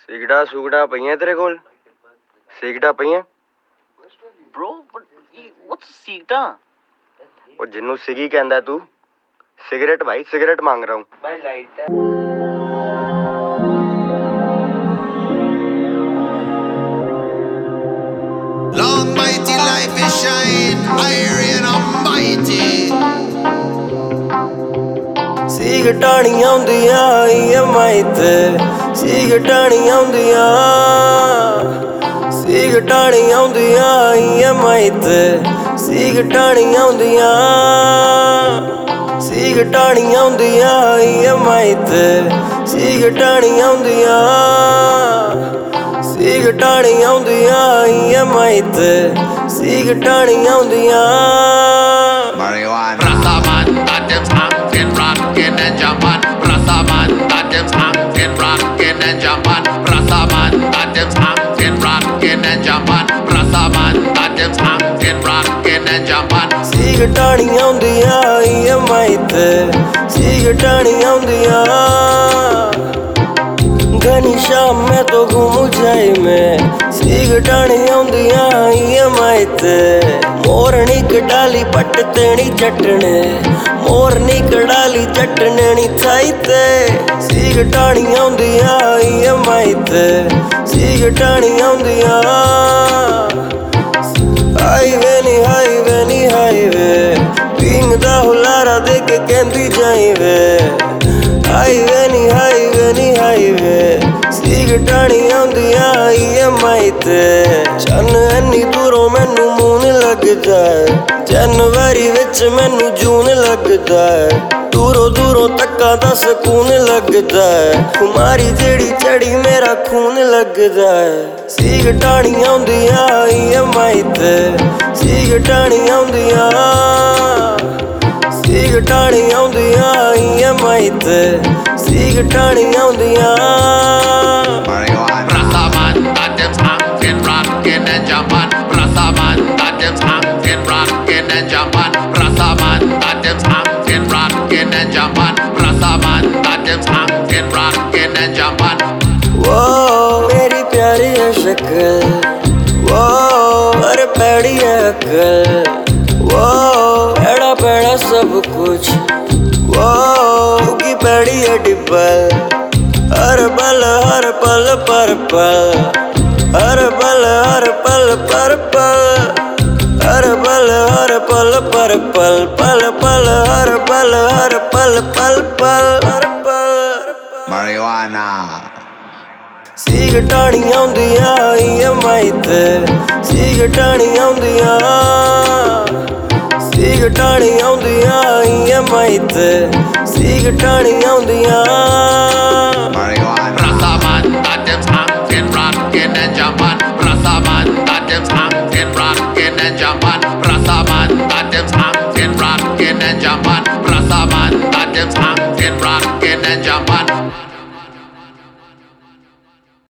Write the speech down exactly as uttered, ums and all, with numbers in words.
ਸਿਗਰਟਾਂ ਸੁਗਰਟਾਂ ਪਈਆਂ ਤੇਰੇ ਕੋਲ? ਸਿਗਰਟਾਂ ਪਈਆਂ? Bro, but what's ਸਿਗਰਟਾਂ? ਉਹ ਜਿਹਨੂੰ ਸਿਗੀ ਕਹਿੰਦਾ ਤੂੰ? सिगरेट भाई, सिगरेट मांग रहा हूँ भाई। Light Long mighty life is shine, iron almighty. सिगरटां नी आउंदियां ई एम आई ते, सिगरटां नी आउंदियां, सिगरटां नी आउंदियां ई एम आई ते, सिगरटां नी आउंदियां, सिगरटां नी आउंदियां ई एम आई ते, सिगरटां नी आउंदियां, सिगरटां नी आउंदियां ई एम आई ते, सिगरटां नी आउंदियां। Marijuana. Rastaman, got them smoking, rockin' and jumpin'. Rastaman, got them smoking, rockin' and jumpin'. Rastaman, got them smoking, rockin' and jumpin'. Rastaman, got them smoking, rockin' and jumpin'. सिगरटां नी आउंदियां E M I ते, सिगरटां नी आउंदियां। घनी शाम में तो घूमू जाए में, सिगरटां नी आउंदियां ई एम आई ते। मोरनी कडाली पट तेनी चटने, मोरनी कडाली चटने नी थाई ते। सिगरटां नी आउंदियां ई एम आई ते, सिगरटां नी आउंदियां। हाईवे नी हाईवे नी हाईवे, पिंग दा हुलारा दे के कहंदी जाई वे। हाईवे नी हाईवे नी हाईवे, सिगरटां नी आउंदियां ई एम आई ते। चन इन्नी दूरों मैनू मून लग जाए, जनवरी विच मैनू जून लगदा है। दूरों दूरों तक्का दा सकून लगदा है, खुमारी जेड़ी चढ़ी मेरा खून लगदा है। सिगरटां नी आउंदियां ई एम आई ते, सिगरटां नी आउंदियां, सिगरटां नी आउंदियां ई एम आई ते, सिगरटां नी आउंदियां। Rastaman, got them smoking, rockin' and jumpin'. Rastaman, got them smoking, rockin' and jumpin'. Rastaman, got them smoking, rockin' and jumpin'. Rastaman, got them smoking, rockin' and jumpin'. वो मेरी प्यारी है शक्ल, वो अरे पैड़ी है अक्ल। वो एड़ा पैड़ा सब कुछ, वो की पैड़ी है डिब्बल। हर पल हर पल पर पल, हर पल हर पल पर पल, हर पल हर पल पर पल, पल पल हर पल हर पल पल पल हर पल। Marijuana. सिगरटां नी आउंदियां ई एम आई ते, सिगरटां नी आउंदियां, सिगरटां नी आउंदियां ई एम आई ते, सिगरटां नी आउंदियां।